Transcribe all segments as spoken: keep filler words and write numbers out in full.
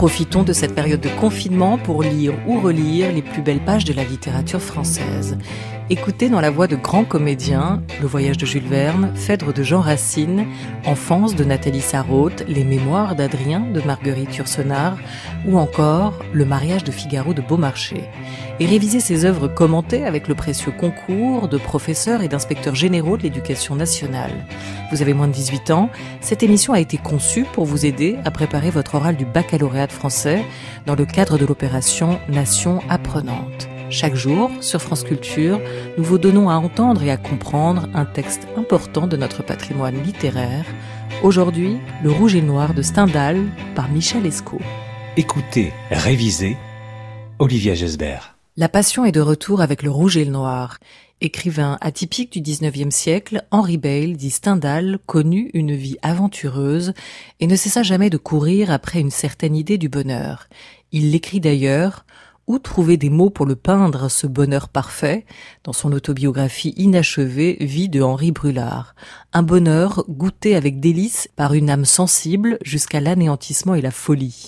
profitons de cette période de confinement pour lire ou relire les plus belles pages de la littérature française. Écoutez dans la voix de grands comédiens Le Voyage de Jules Verne, Phèdre de Jean Racine, Enfance de Nathalie Sarraute, Les Mémoires d'Adrien de Marguerite Yourcenar ou encore Le Mariage de Figaro de Beaumarchais. Et révisez ces œuvres commentées avec le précieux concours de professeurs et d'inspecteurs généraux de l'éducation nationale. Vous avez moins de dix-huit ans, cette émission a été conçue pour vous aider à préparer votre oral du baccalauréat de français dans le cadre de l'opération Nation apprenante. Chaque jour, sur France Culture, nous vous donnons à entendre et à comprendre un texte important de notre patrimoine littéraire. Aujourd'hui, Le Rouge et le Noir de Stendhal par Michel Escaut. Écoutez, révisez, Olivia Gesbert. La passion est de retour avec Le Rouge et le Noir. Écrivain atypique du dix-neuvième siècle, Henri Beyle, dit Stendhal, connut une vie aventureuse et ne cessa jamais de courir après une certaine idée du bonheur. Il l'écrit d'ailleurs: où trouver des mots pour le peindre, ce bonheur parfait, dans son autobiographie inachevée Vie de Henri Brulard. Un bonheur goûté avec délice par une âme sensible jusqu'à l'anéantissement et la folie.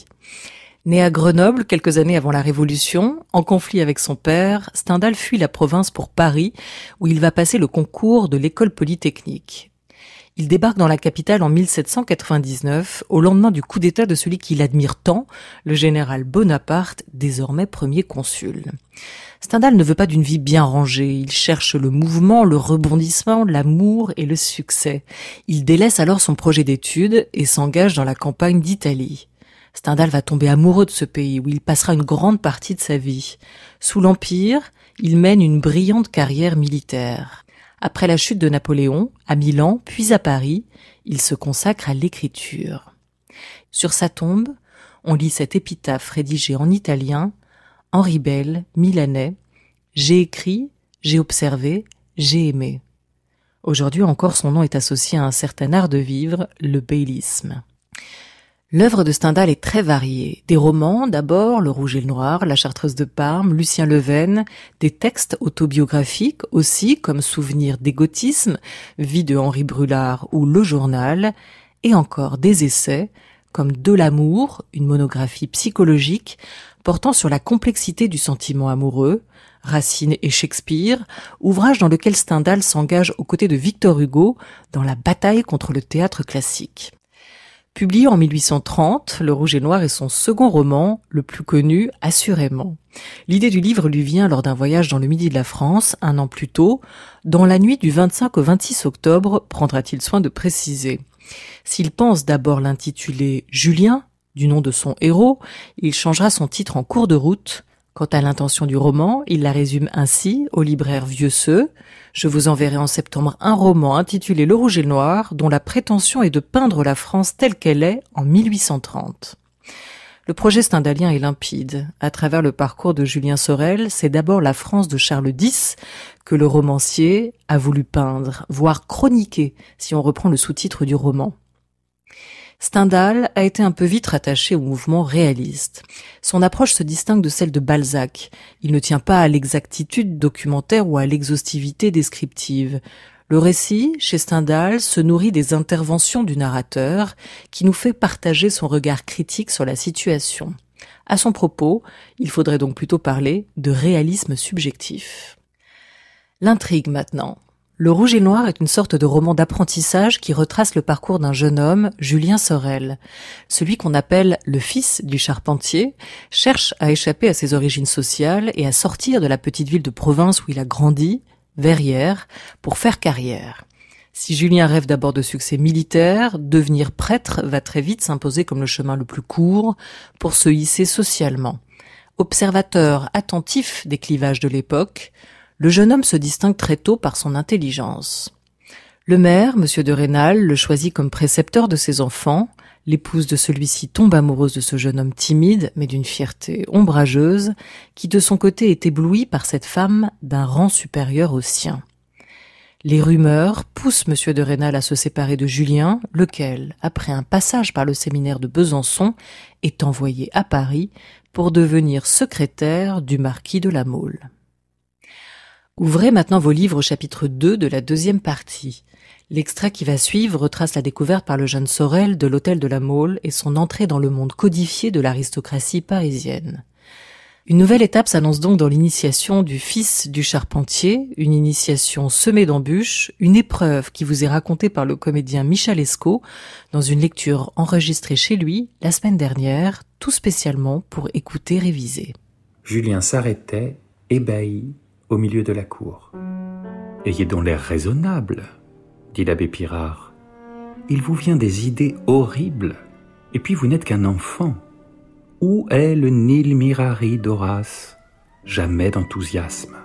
Né à Grenoble quelques années avant la Révolution, en conflit avec son père, Stendhal fuit la province pour Paris, où il va passer le concours de l'école polytechnique. Il débarque dans la capitale en mille sept cent quatre-vingt-dix-neuf, au lendemain du coup d'état de celui qu'il admire tant, le général Bonaparte, désormais premier consul. Stendhal ne veut pas d'une vie bien rangée, il cherche le mouvement, le rebondissement, l'amour et le succès. Il délaisse alors son projet d'études et s'engage dans la campagne d'Italie. Stendhal va tomber amoureux de ce pays où il passera une grande partie de sa vie. Sous l'Empire, il mène une brillante carrière militaire. Après la chute de Napoléon, à Milan, puis à Paris, il se consacre à l'écriture. Sur sa tombe, on lit cette épitaphe rédigée en italien: Henri Beyle, Milanais, j'ai écrit, j'ai observé, j'ai aimé. Aujourd'hui encore, son nom est associé à un certain art de vivre, le beylisme. L'œuvre de Stendhal est très variée. Des romans d'abord, Le Rouge et le Noir, La Chartreuse de Parme, Lucien Leven, des textes autobiographiques aussi, comme Souvenirs d'égotisme, Vie de Henri Brulard ou Le Journal, et encore des essais, comme De l'amour, une monographie psychologique portant sur la complexité du sentiment amoureux, Racine et Shakespeare, ouvrage dans lequel Stendhal s'engage aux côtés de Victor Hugo dans la bataille contre le théâtre classique. Publié en mille huit cent trente, Le Rouge et le Noir est son second roman, le plus connu assurément. L'idée du livre lui vient lors d'un voyage dans le midi de la France, un an plus tôt, dans la nuit du vingt-cinq au vingt-six octobre, prendra-t-il soin de préciser. S'il pense d'abord l'intituler Julien, du nom de son héros, il changera son titre en cours de route. Quant à l'intention du roman, il la résume ainsi au libraire Vieusseux: je vous enverrai en septembre un roman intitulé Le Rouge et le Noir, dont la prétention est de peindre la France telle qu'elle est en mille huit cent trente. Le projet stendhalien est limpide. À travers le parcours de Julien Sorel, c'est d'abord la France de Charles X que le romancier a voulu peindre, voire chroniquer, si on reprend le sous-titre du roman. Stendhal a été un peu vite rattaché au mouvement réaliste. Son approche se distingue de celle de Balzac. Il ne tient pas à l'exactitude documentaire ou à l'exhaustivité descriptive. Le récit, chez Stendhal, se nourrit des interventions du narrateur qui nous fait partager son regard critique sur la situation. À son propos, il faudrait donc plutôt parler de réalisme subjectif. L'intrigue maintenant. Le Rouge et le Noir est une sorte de roman d'apprentissage qui retrace le parcours d'un jeune homme, Julien Sorel. Celui qu'on appelle le fils du charpentier cherche à échapper à ses origines sociales et à sortir de la petite ville de province où il a grandi, Verrières, pour faire carrière. Si Julien rêve d'abord de succès militaire, devenir prêtre va très vite s'imposer comme le chemin le plus court pour se hisser socialement. Observateur attentif des clivages de l'époque, le jeune homme se distingue très tôt par son intelligence. Le maire, monsieur de Rênal, le choisit comme précepteur de ses enfants. L'épouse de celui-ci tombe amoureuse de ce jeune homme timide, mais d'une fierté ombrageuse, qui de son côté est ébloui par cette femme d'un rang supérieur au sien. Les rumeurs poussent monsieur de Rênal à se séparer de Julien, lequel, après un passage par le séminaire de Besançon, est envoyé à Paris pour devenir secrétaire du marquis de La Mole. Ouvrez maintenant vos livres au chapitre deux de la deuxième partie. L'extrait qui va suivre retrace la découverte par le jeune Sorel de l'hôtel de la Mole et son entrée dans le monde codifié de l'aristocratie parisienne. Une nouvelle étape s'annonce donc dans l'initiation du fils du charpentier, une initiation semée d'embûches, une épreuve qui vous est racontée par le comédien Michel Escaut dans une lecture enregistrée chez lui la semaine dernière, tout spécialement pour écouter réviser. Julien s'arrêtait, ébahi, au milieu de la cour. « Ayez donc l'air raisonnable, » dit l'abbé Pirard. « Il vous vient des idées horribles, et puis vous n'êtes qu'un enfant. Où est le nil mirari d'Horace? Jamais d'enthousiasme.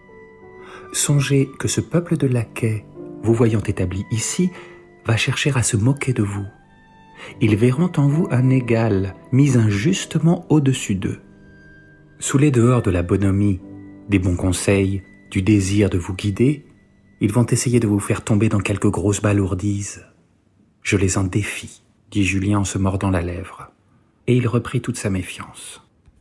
Songez que ce peuple de laquais, vous voyant établi ici, va chercher à se moquer de vous. Ils verront en vous un égal, mis injustement au-dessus d'eux. Sous les dehors de la bonhomie, des bons conseils, du désir de vous guider, ils vont essayer de vous faire tomber dans quelque grosse balourdise. Je les en défie, dit Julien en se mordant la lèvre, et il reprit toute sa méfiance.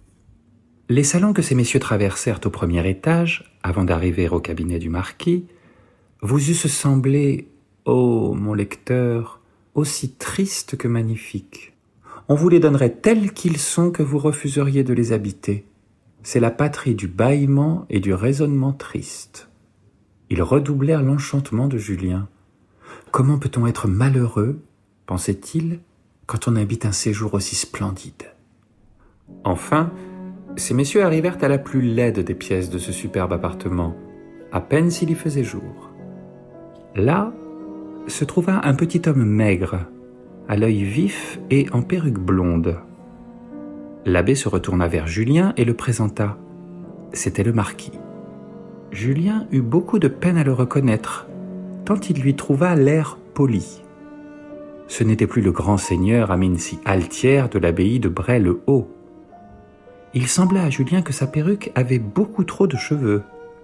Les salons que ces messieurs traversèrent au premier étage, avant d'arriver au cabinet du marquis, vous eussent semblé, ô mon lecteur, aussi tristes que magnifiques. On vous les donnerait tels qu'ils sont que vous refuseriez de les habiter. C'est la patrie du bâillement et du raisonnement triste. Ils redoublèrent l'enchantement de Julien. Comment peut-on être malheureux, pensait-il, quand on habite un séjour aussi splendide? Enfin, ces messieurs arrivèrent à la plus laide des pièces de ce superbe appartement, à peine s'il y faisait jour. Là se trouva un petit homme maigre, à l'œil vif et en perruque blonde. L'abbé se retourna vers Julien et le présenta. C'était le marquis. Julien eut beaucoup de peine à le reconnaître, tant il lui trouva l'air poli. Ce n'était plus le grand seigneur à mine si altière de l'abbaye de Bray-le-Haut. Il sembla à Julien que sa perruque avait beaucoup trop de cheveux.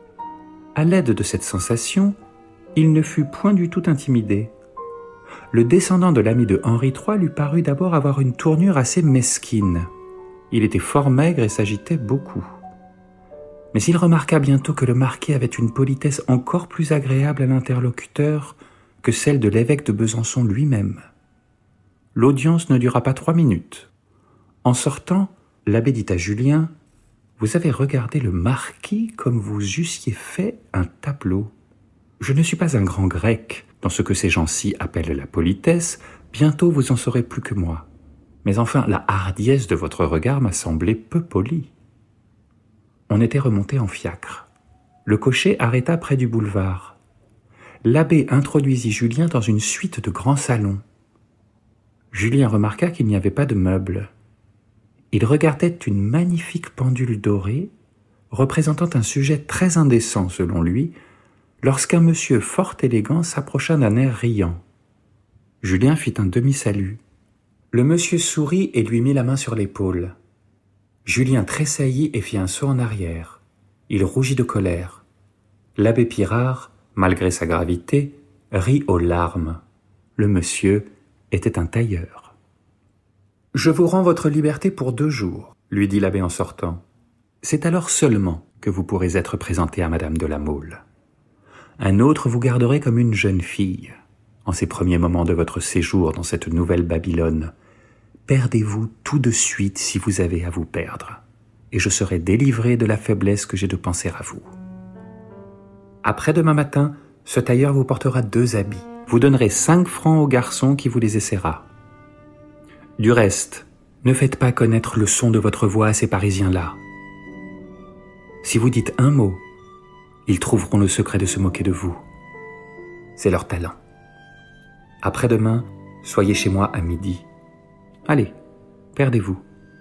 À l'aide de cette sensation, il ne fut point du tout intimidé. Le descendant de l'ami de Henri trois lui parut d'abord avoir une tournure assez mesquine. Il était fort maigre et s'agitait beaucoup. Mais il remarqua bientôt que le marquis avait une politesse encore plus agréable à l'interlocuteur que celle de l'évêque de Besançon lui-même. L'audience ne dura pas trois minutes. En sortant, l'abbé dit à Julien « Vous avez regardé le marquis comme vous eussiez fait un tableau. Je ne suis pas un grand grec dans ce que ces gens-ci appellent la politesse, bientôt vous en saurez plus que moi. Mais enfin, la hardiesse de votre regard m'a semblé peu polie. » On était remonté en fiacre. Le cocher arrêta près du boulevard. L'abbé introduisit Julien dans une suite de grands salons. Julien remarqua qu'il n'y avait pas de meubles. Il regardait une magnifique pendule dorée, représentant un sujet très indécent selon lui, lorsqu'un monsieur fort élégant s'approcha d'un air riant. Julien fit un demi-salut. Le monsieur sourit et lui mit la main sur l'épaule. Julien tressaillit et fit un saut en arrière. Il rougit de colère. L'abbé Pirard, malgré sa gravité, rit aux larmes. Le monsieur était un tailleur. « Je vous rends votre liberté pour deux jours, » lui dit l'abbé en sortant. « C'est alors seulement que vous pourrez être présenté à madame de la Mole. Un autre vous garderait comme une jeune fille. En ces premiers moments de votre séjour dans cette nouvelle Babylone, perdez-vous tout de suite si vous avez à vous perdre, et je serai délivré de la faiblesse que j'ai de penser à vous. Après-demain matin, ce tailleur vous portera deux habits. Vous donnerez cinq francs au garçon qui vous les essaiera. Du reste, ne faites pas connaître le son de votre voix à ces Parisiens-là. Si vous dites un mot, ils trouveront le secret de se moquer de vous. C'est leur talent. Après-demain, soyez chez moi à midi. Allez, perdez-vous.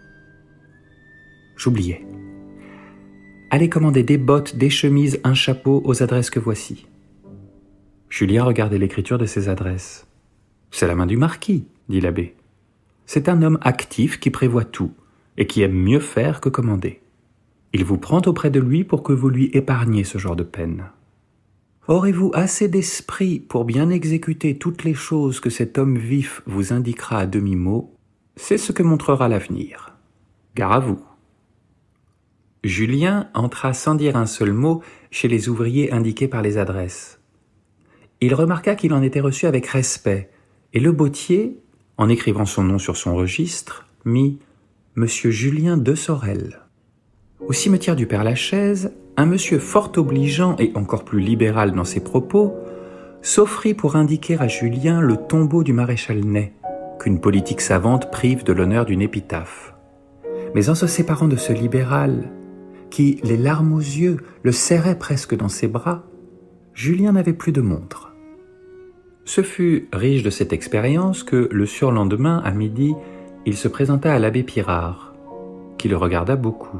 J'oubliais. Allez commander des bottes, des chemises, un chapeau aux adresses que voici. Julien regardait l'écriture de ces adresses. C'est la main du marquis, dit l'abbé. C'est un homme actif qui prévoit tout et qui aime mieux faire que commander. Il vous prend auprès de lui pour que vous lui épargniez ce genre de peine. Aurez-vous assez d'esprit pour bien exécuter toutes les choses que cet homme vif vous indiquera à demi-mot? C'est ce que montrera l'avenir. Gare à vous. Julien entra sans dire un seul mot chez les ouvriers indiqués par les adresses. Il remarqua qu'il en était reçu avec respect, et le bottier, en écrivant son nom sur son registre, mit « Monsieur Julien de Sorel ». Au cimetière du Père-Lachaise, un monsieur fort obligeant et encore plus libéral dans ses propos s'offrit pour indiquer à Julien le tombeau du maréchal Ney, qu'une politique savante prive de l'honneur d'une épitaphe. Mais en se séparant de ce libéral, qui, les larmes aux yeux, le serrait presque dans ses bras, Julien n'avait plus de montre. Ce fut riche de cette expérience que, le surlendemain, à midi, il se présenta à l'abbé Pirard, qui le regarda beaucoup.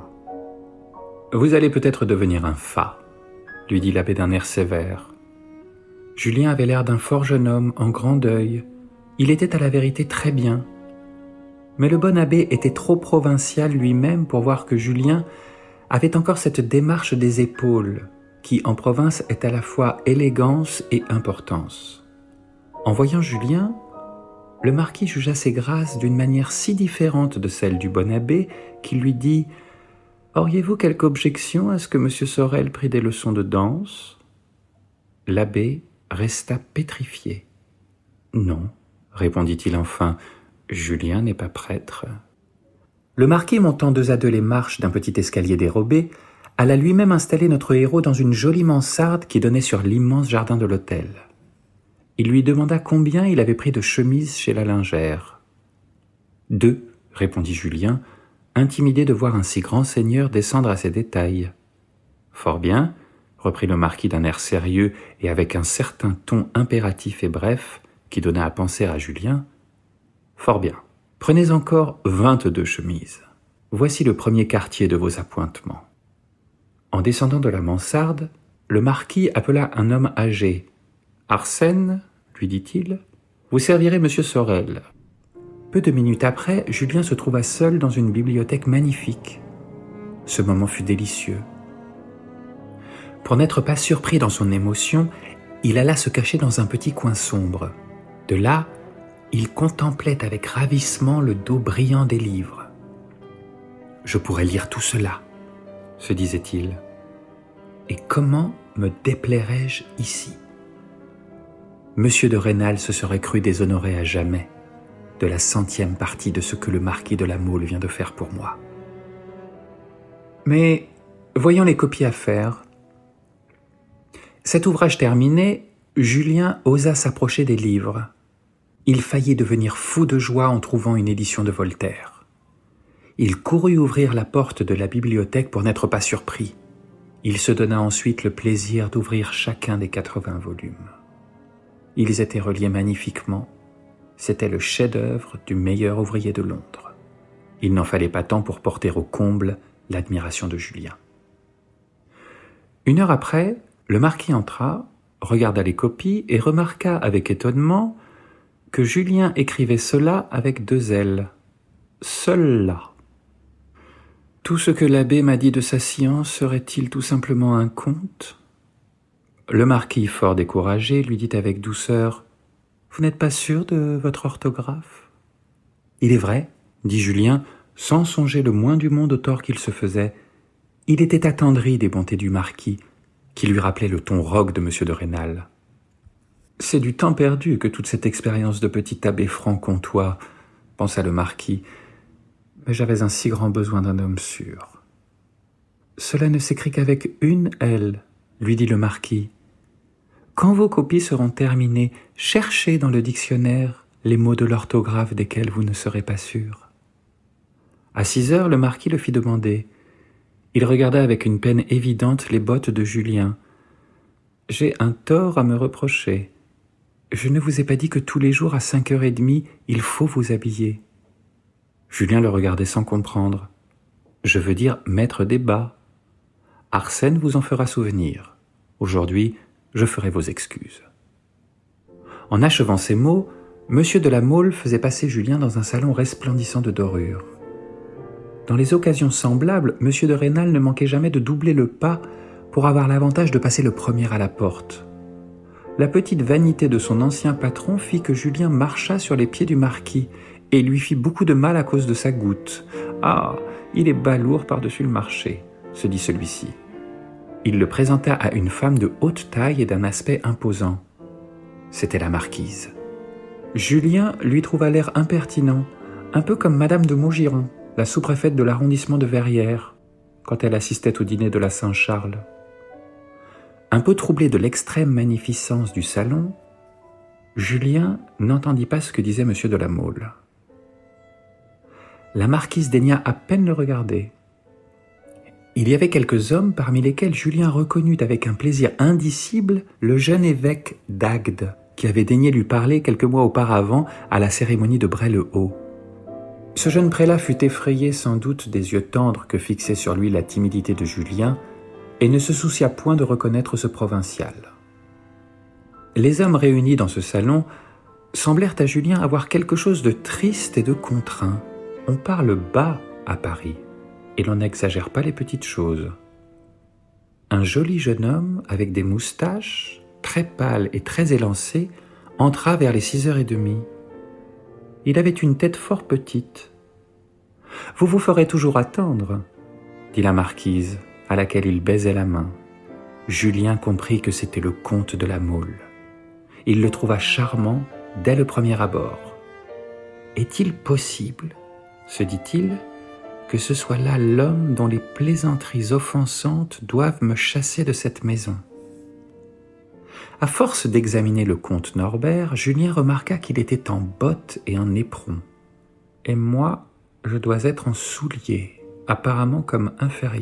« Vous allez peut-être devenir un fat », lui dit l'abbé d'un air sévère. Julien avait l'air d'un fort jeune homme, en grand deuil. Il était à la vérité très bien. Mais le bon abbé était trop provincial lui-même pour voir que Julien avait encore cette démarche des épaules, qui en province est à la fois élégance et importance. En voyant Julien, le marquis jugea ses grâces d'une manière si différente de celle du bon abbé qu'il lui dit « Auriez-vous quelque objection à ce que M. Sorel prît des leçons de danse ?» L'abbé resta pétrifié. « Non, » répondit-il enfin, « Julien n'est pas prêtre. » Le marquis, montant deux à deux les marches d'un petit escalier dérobé, alla lui-même installer notre héros dans une jolie mansarde qui donnait sur l'immense jardin de l'hôtel. Il lui demanda combien il avait pris de chemises chez la lingère. « Deux, » répondit Julien, intimidé de voir un si grand seigneur descendre à ces détails. « Fort bien, » reprit le marquis d'un air sérieux et avec un certain ton impératif et bref qui donna à penser à Julien. « Fort bien, prenez encore vingt-deux chemises. Voici le premier quartier de vos appointements. » En descendant de la mansarde, le marquis appela un homme âgé. « Arsène, lui dit-il, vous servirez M. Sorel. » Peu de minutes après, Julien se trouva seul dans une bibliothèque magnifique. Ce moment fut délicieux. Pour n'être pas surpris dans son émotion, il alla se cacher dans un petit coin sombre. De là, il contemplait avec ravissement le dos brillant des livres. « Je pourrais lire tout cela, » se disait-il. « Et comment me déplairais-je ici ?» Monsieur de Rênal se serait cru déshonoré à jamais de la centième partie de ce que le marquis de La Mole vient de faire pour moi. Mais, voyons les copies à faire. Cet ouvrage terminé, Julien osa s'approcher des livres. Il faillit devenir fou de joie en trouvant une édition de Voltaire. Il courut ouvrir la porte de la bibliothèque pour n'être pas surpris. Il se donna ensuite le plaisir d'ouvrir chacun des quatre-vingts volumes. Ils étaient reliés magnifiquement. C'était le chef-d'œuvre du meilleur ouvrier de Londres. Il n'en fallait pas tant pour porter au comble l'admiration de Julien. Une heure après, le marquis entra, regarda les copies et remarqua avec étonnement que Julien écrivait cela avec deux L. Seul là. Tout ce que l'abbé m'a dit de sa science serait-il tout simplement un conte ? Le marquis, fort découragé, lui dit avec douceur « Vous n'êtes pas sûr de votre orthographe ?»« Il est vrai, » dit Julien, sans songer le moins du monde au tort qu'il se faisait. Il était attendri des bontés du marquis, qui lui rappelait le ton rogue de M. de Rênal. « C'est du temps perdu que toute cette expérience de petit abbé franc-comtois, » pensa le marquis, « mais j'avais un si grand besoin d'un homme sûr. »« Cela ne s'écrit qu'avec une L, » lui dit le marquis. Quand vos copies seront terminées, cherchez dans le dictionnaire les mots de l'orthographe desquels vous ne serez pas sûr. À six heures, le marquis le fit demander. Il regarda avec une peine évidente les bottes de Julien. « J'ai un tort à me reprocher. Je ne vous ai pas dit que tous les jours à cinq heures et demie, il faut vous habiller. » Julien le regardait sans comprendre. « Je veux dire mettre des bas. Arsène vous en fera souvenir. Aujourd'hui, je ferai vos excuses. » En achevant ces mots, M. de La Mole faisait passer Julien dans un salon resplendissant de dorures. Dans les occasions semblables, M. de Rênal ne manquait jamais de doubler le pas pour avoir l'avantage de passer le premier à la porte. La petite vanité de son ancien patron fit que Julien marcha sur les pieds du marquis et lui fit beaucoup de mal à cause de sa goutte. « Ah, il est balourd par-dessus le marché !» se dit celui-ci. Il le présenta à une femme de haute taille et d'un aspect imposant. C'était la marquise. Julien lui trouva l'air impertinent, un peu comme Madame de Maugiron, la sous-préfète de l'arrondissement de Verrières, quand elle assistait au dîner de la Saint-Charles. Un peu troublé de l'extrême magnificence du salon, Julien n'entendit pas ce que disait Monsieur de La Mole. La marquise daigna à peine le regarder. Il y avait quelques hommes parmi lesquels Julien reconnut avec un plaisir indicible le jeune évêque d'Agde, qui avait daigné lui parler quelques mois auparavant à la cérémonie de Bray-le-Haut. Ce jeune prélat fut effrayé sans doute des yeux tendres que fixait sur lui la timidité de Julien et ne se soucia point de reconnaître ce provincial. Les hommes réunis dans ce salon semblèrent à Julien avoir quelque chose de triste et de contraint. On parle bas à Paris, et l'on n'exagère pas les petites choses. Un joli jeune homme avec des moustaches, très pâle et très élancé, entra vers les six heures et demie. Il avait une tête fort petite. « Vous vous ferez toujours attendre, » dit la marquise, à laquelle il baisait la main. Julien comprit que c'était le comte de La Mole. Il le trouva charmant dès le premier abord. « Est-il possible, se dit-il, que ce soit là l'homme dont les plaisanteries offensantes doivent me chasser de cette maison ?» À force d'examiner le comte Norbert, Julien remarqua qu'il était en bottes et en éperon. « Et moi, je dois être en souliers, apparemment comme inférieur. »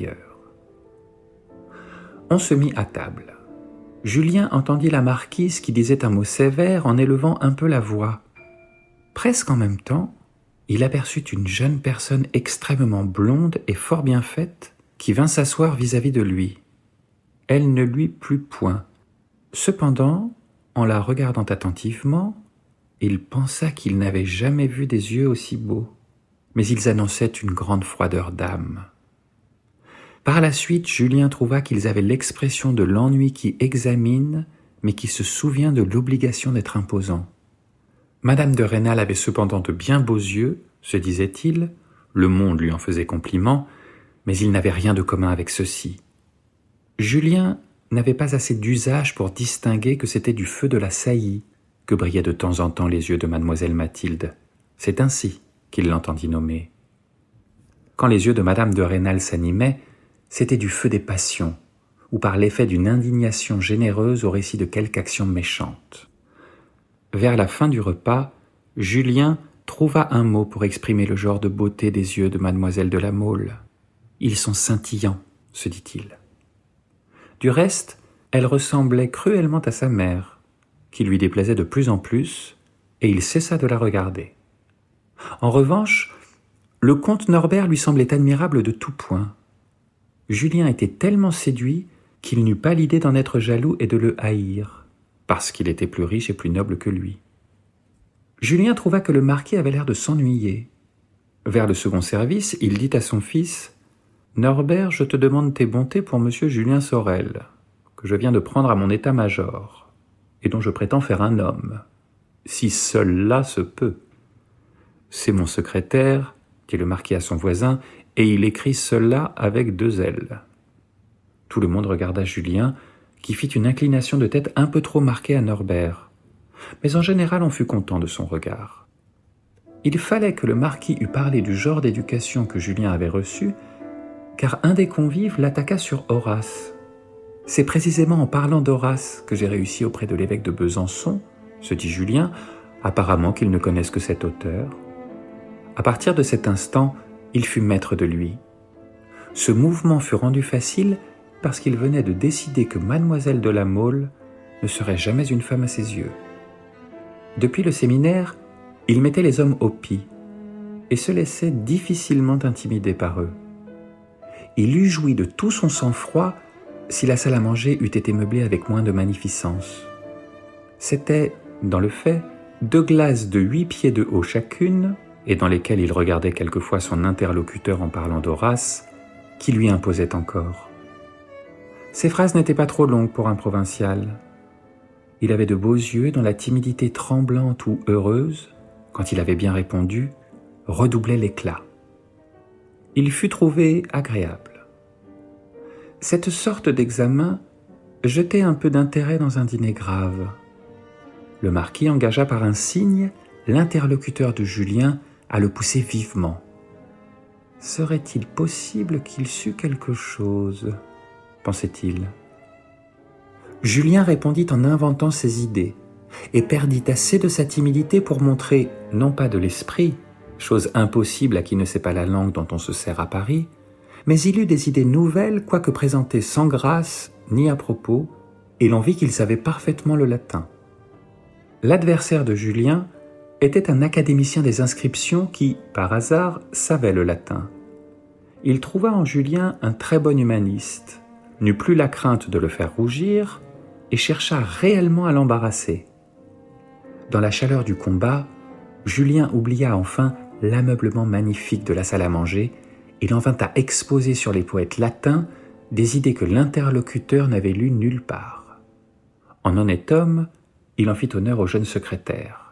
On se mit à table. Julien entendit la marquise qui disait un mot sévère en élevant un peu la voix. Presque en même temps, il aperçut une jeune personne extrêmement blonde et fort bien faite qui vint s'asseoir vis-à-vis de lui. Elle ne lui plut point. Cependant, en la regardant attentivement, il pensa qu'il n'avait jamais vu des yeux aussi beaux, mais ils annonçaient une grande froideur d'âme. Par la suite, Julien trouva qu'ils avaient l'expression de l'ennui qui examine, mais qui se souvient de l'obligation d'être imposant. Madame de Rênal avait cependant de bien beaux yeux, se disait-il, le monde lui en faisait compliment, mais il n'avait rien de commun avec ceux-ci. Julien n'avait pas assez d'usage pour distinguer que c'était du feu de la saillie que brillaient de temps en temps les yeux de mademoiselle Mathilde. C'est ainsi qu'il l'entendit nommer. Quand les yeux de madame de Rênal s'animaient, c'était du feu des passions, ou par l'effet d'une indignation généreuse au récit de quelque action méchante. Vers la fin du repas, Julien trouva un mot pour exprimer le genre de beauté des yeux de mademoiselle de La Mole. « Ils sont scintillants », se dit-il. Du reste, elle ressemblait cruellement à sa mère, qui lui déplaisait de plus en plus, et il cessa de la regarder. En revanche, le comte Norbert lui semblait admirable de tout point. Julien était tellement séduit qu'il n'eut pas l'idée d'en être jaloux et de le haïr, parce qu'il était plus riche et plus noble que lui. Julien trouva que le marquis avait l'air de s'ennuyer. Vers le second service, il dit à son fils « Norbert, je te demande tes bontés pour monsieur Julien Sorel, que je viens de prendre à mon état-major, et dont je prétends faire un homme, si seul là se peut. C'est mon secrétaire, dit le marquis à son voisin, et il écrit cela avec deux L. » Tout le monde regarda Julien, qui fit une inclination de tête un peu trop marquée à Norbert. Mais en général, on fut content de son regard. Il fallait que le marquis eût parlé du genre d'éducation que Julien avait reçu, car un des convives l'attaqua sur Horace. « C'est précisément en parlant d'Horace que j'ai réussi auprès de l'évêque de Besançon, » se dit Julien, apparemment qu'il ne connaisse que cet auteur. À partir de cet instant, il fut maître de lui. Ce mouvement fut rendu facile parce qu'il venait de décider que mademoiselle de La Mole ne serait jamais une femme à ses yeux. Depuis le séminaire, il mettait les hommes au pis et se laissait difficilement intimider par eux. Il eût joui de tout son sang-froid si la salle à manger eût été meublée avec moins de magnificence. C'étaient, dans le fait, deux glaces de huit pieds de haut chacune, et dans lesquelles il regardait quelquefois son interlocuteur en parlant d'Horace, qui lui imposaient encore. Ses phrases n'étaient pas trop longues pour un provincial. Il avait de beaux yeux dont la timidité tremblante ou heureuse, quand il avait bien répondu, redoublait l'éclat. Il fut trouvé agréable. Cette sorte d'examen jetait un peu d'intérêt dans un dîner grave. Le marquis engagea par un signe l'interlocuteur de Julien à le pousser vivement. Serait-il possible qu'il sût quelque chose, pensait-il. Julien répondit en inventant ses idées et perdit assez de sa timidité pour montrer, non pas de l'esprit, chose impossible à qui ne sait pas la langue dont on se sert à Paris, mais il eut des idées nouvelles, quoique présentées sans grâce ni à propos, et l'on vit qu'il savait parfaitement le latin. L'adversaire de Julien était un académicien des inscriptions qui, par hasard, savait le latin. Il trouva en Julien un très bon humaniste, n'eut plus la crainte de le faire rougir et chercha réellement à l'embarrasser. Dans la chaleur du combat, Julien oublia enfin l'ameublement magnifique de la salle à manger. Il en vint à exposer sur les poètes latins des idées que l'interlocuteur n'avait lues nulle part. En honnête homme, il en fit honneur au jeune secrétaire.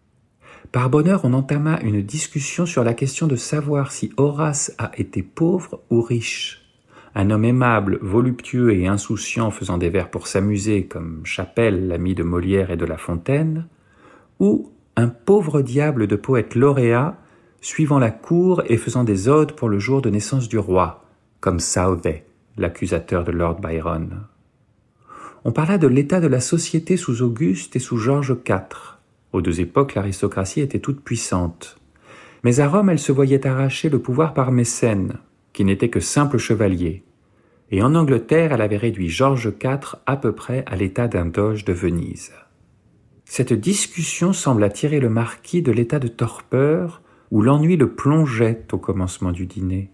Par bonheur, on entama une discussion sur la question de savoir si Horace a été pauvre ou riche. Un homme aimable, voluptueux et insouciant faisant des vers pour s'amuser, comme Chapelle, l'ami de Molière et de La Fontaine, ou un pauvre diable de poète lauréat, suivant la cour et faisant des odes pour le jour de naissance du roi, comme Southey, l'accusateur de Lord Byron. On parla de l'état de la société sous Auguste et sous Georges quatre. Aux deux époques, l'aristocratie était toute puissante. Mais à Rome, elle se voyait arracher le pouvoir par Mécène, qui n'était que simple chevalier. Et en Angleterre, elle avait réduit Georges quatre à peu près à l'état d'un doge de Venise. Cette discussion semble attirer le marquis de l'état de torpeur où l'ennui le plongeait au commencement du dîner.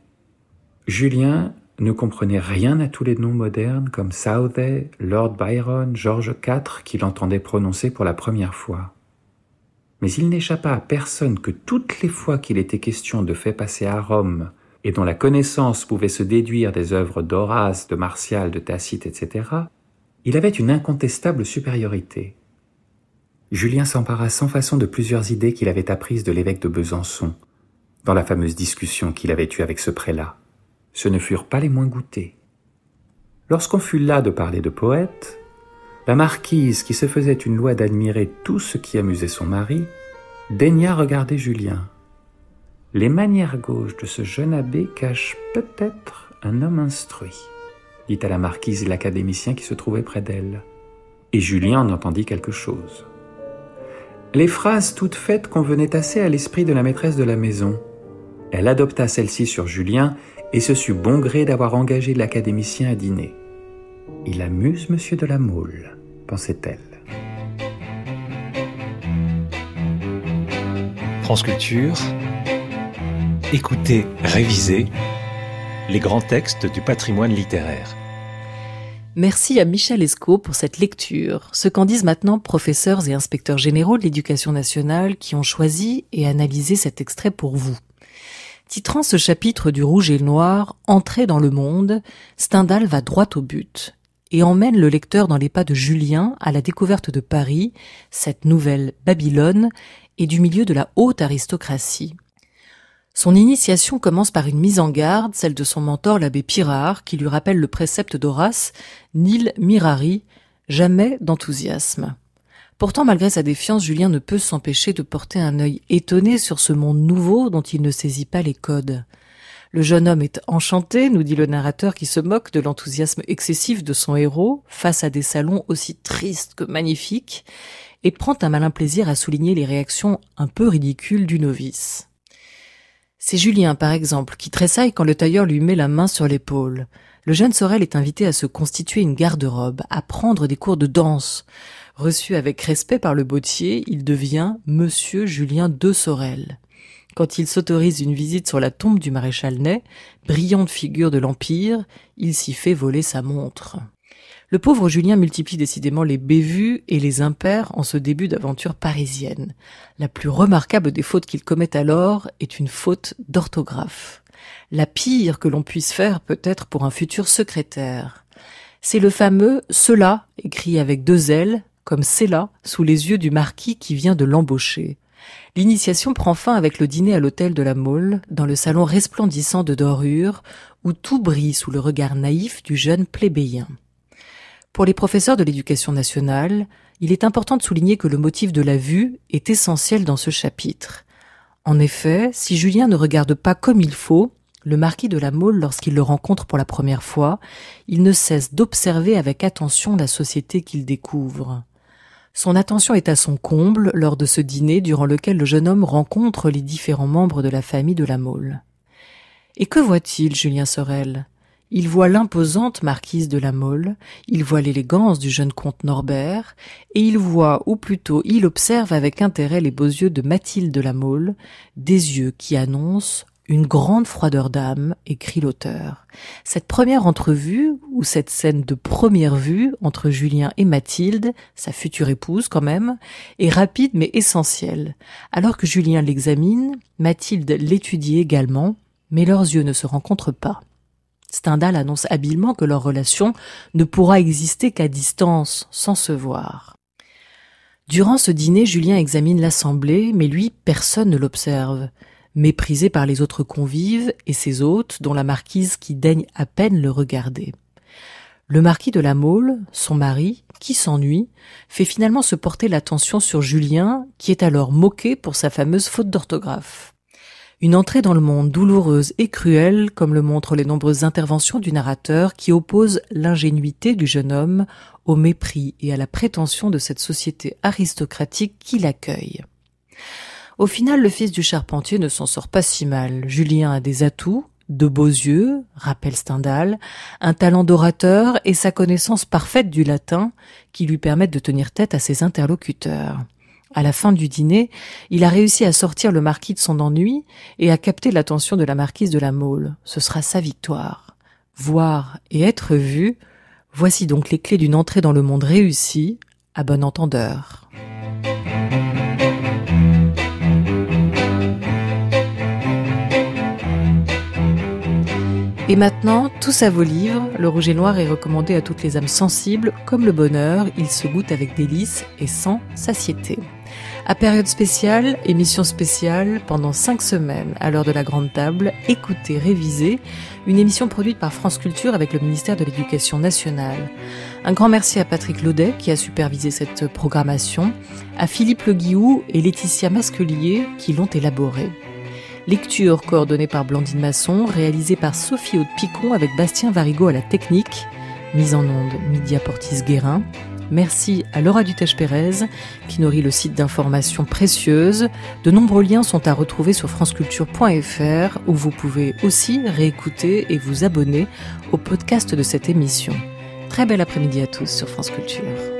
Julien ne comprenait rien à tous les noms modernes comme Southey, Lord Byron, Georges quatre qu'il entendait prononcer pour la première fois. Mais il n'échappa à personne que toutes les fois qu'il était question de faits passés à Rome et dont la connaissance pouvait se déduire des œuvres d'Horace, de Martial, de Tacite, et cetera, il avait une incontestable supériorité. Julien s'empara sans façon de plusieurs idées qu'il avait apprises de l'évêque de Besançon, dans la fameuse discussion qu'il avait eue avec ce prélat. Ce ne furent pas les moins goûtées. Lorsqu'on fut las de parler de poètes, la marquise, qui se faisait une loi d'admirer tout ce qui amusait son mari, daigna regarder Julien. Les manières gauches de ce jeune abbé cachent peut-être un homme instruit, dit à la marquise l'académicien qui se trouvait près d'elle. Et Julien en entendit quelque chose. Les phrases toutes faites convenaient assez à l'esprit de la maîtresse de la maison. Elle adopta celle-ci sur Julien et se sut bon gré d'avoir engagé l'académicien à dîner. « Il amuse monsieur de la Mole », pensait-elle. France Culture, écoutez, révisez les grands textes du patrimoine littéraire. Merci à Michel Escaut pour cette lecture. Ce qu'en disent maintenant professeurs et inspecteurs généraux de l'Éducation nationale qui ont choisi et analysé cet extrait pour vous. Titrant ce chapitre du Rouge et le Noir, Entrée dans le monde, Stendhal va droit au but et emmène le lecteur dans les pas de Julien à la découverte de Paris, cette nouvelle Babylone, et du milieu de la haute aristocratie. Son initiation commence par une mise en garde, celle de son mentor l'abbé Pirard, qui lui rappelle le précepte d'Horace, nil mirari, jamais d'enthousiasme. Pourtant, malgré sa défiance, Julien ne peut s'empêcher de porter un œil étonné sur ce monde nouveau dont il ne saisit pas les codes. Le jeune homme est enchanté, nous dit le narrateur qui se moque de l'enthousiasme excessif de son héros face à des salons aussi tristes que magnifiques, et prend un malin plaisir à souligner les réactions un peu ridicules du novice. C'est Julien, par exemple, qui tressaille quand le tailleur lui met la main sur l'épaule. Le jeune Sorel est invité à se constituer une garde-robe, à prendre des cours de danse. Reçu avec respect par le bottier, il devient Monsieur Julien de Sorel. Quand il s'autorise une visite sur la tombe du maréchal Ney, brillante figure de l'Empire, il s'y fait voler sa montre. Le pauvre Julien multiplie décidément les bévues et les impairs en ce début d'aventure parisienne. La plus remarquable des fautes qu'il commet alors est une faute d'orthographe. La pire que l'on puisse faire peut-être pour un futur secrétaire. C'est le fameux « cela » écrit avec deux L, comme « c'est là » sous les yeux du marquis qui vient de l'embaucher. L'initiation prend fin avec le dîner à l'hôtel de la Mole, dans le salon resplendissant de dorure, où tout brille sous le regard naïf du jeune plébéien. Pour les professeurs de l'éducation nationale, il est important de souligner que le motif de la vue est essentiel dans ce chapitre. En effet, si Julien ne regarde pas comme il faut, le marquis de la Mole, lorsqu'il le rencontre pour la première fois, il ne cesse d'observer avec attention la société qu'il découvre. Son attention est à son comble lors de ce dîner durant lequel le jeune homme rencontre les différents membres de la famille de la Mole. Et que voit-il, Julien Sorel ? Il voit l'imposante marquise de la Mole, il voit l'élégance du jeune comte Norbert, et il voit, ou plutôt il observe avec intérêt les beaux yeux de Mathilde de la Mole, des yeux qui annoncent une grande froideur d'âme, écrit l'auteur. Cette première entrevue, ou cette scène de première vue entre Julien et Mathilde, sa future épouse quand même, est rapide mais essentielle. Alors que Julien l'examine, Mathilde l'étudie également, mais leurs yeux ne se rencontrent pas. Stendhal annonce habilement que leur relation ne pourra exister qu'à distance, sans se voir. Durant ce dîner, Julien examine l'assemblée, mais lui, personne ne l'observe. Méprisé par les autres convives et ses hôtes, dont la marquise qui daigne à peine le regarder. Le marquis de la Mole, son mari, qui s'ennuie, fait finalement se porter l'attention sur Julien, qui est alors moqué pour sa fameuse faute d'orthographe. Une entrée dans le monde douloureuse et cruelle, comme le montrent les nombreuses interventions du narrateur qui oppose l'ingénuité du jeune homme au mépris et à la prétention de cette société aristocratique qui l'accueille. Au final, le fils du charpentier ne s'en sort pas si mal. Julien a des atouts, de beaux yeux, rappelle Stendhal, un talent d'orateur et sa connaissance parfaite du latin qui lui permettent de tenir tête à ses interlocuteurs. À la fin du dîner, il a réussi à sortir le marquis de son ennui et à capter l'attention de la marquise de la Mole. Ce sera sa victoire. Voir et être vu, voici donc les clés d'une entrée dans le monde réussie, à bon entendeur. Et maintenant, tous à vos livres, le rouge et noir est recommandé à toutes les âmes sensibles, comme le bonheur, il se goûte avec délice et sans satiété. À période spéciale, émission spéciale, pendant cinq semaines, à l'heure de la grande table, écoutez, révisez, une émission produite par France Culture avec le ministère de l'Éducation nationale. Un grand merci à Patrick Laudet qui a supervisé cette programmation, à Philippe Le Guillou et Laetitia Masquelier qui l'ont élaborée. Lecture coordonnée par Blandine Masson, réalisée par Sophie Aude-Picon avec Bastien Varigo à la technique, mise en onde Lydia Portis-Guérin. Merci à Laura Dutèche-Pérez qui nourrit le site d'informations précieuses. De nombreux liens sont à retrouver sur franceculture point f r où vous pouvez aussi réécouter et vous abonner au podcast de cette émission. Très bel après-midi à tous sur France Culture.